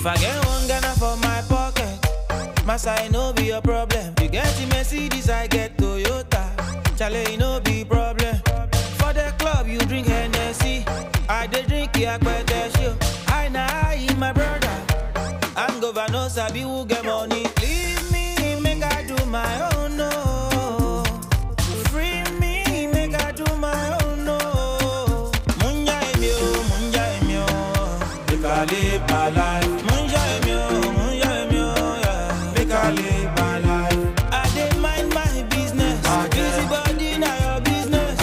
If I get one Ghana for my pocket, Massa, no be a problem. You get the Mercedes, I get Toyota. Chale, no be problem. For the club, you drink Hennessy. I dey drink Yakwete show. I na my brother. I'm governor, sabi who get money. Leave me, make I do my own, no. Free me, make I do my own, no. Munja emio, make I live my life. Munja emio, yeah. Make I live my life. I dey mind my business. Busy body, now your business.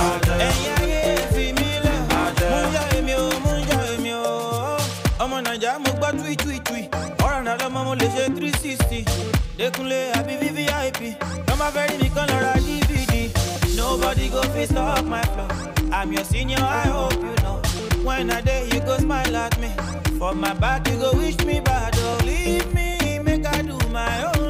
Munja emio. I'm on a jam, but tweet. Or another mama, let's say 360. They couldn't happy VIP. Come a very big color DVD. Nobody go fit stop my flow. I'm your senior, I hope you know. When I day you go smile at me. For my back, you go wish me bad. Oh, leave me, make I do my own.